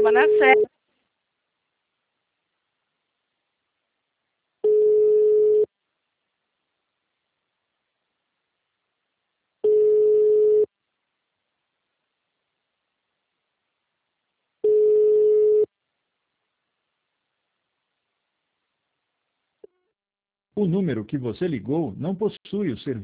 semana certa. O número que você ligou não possui o serviço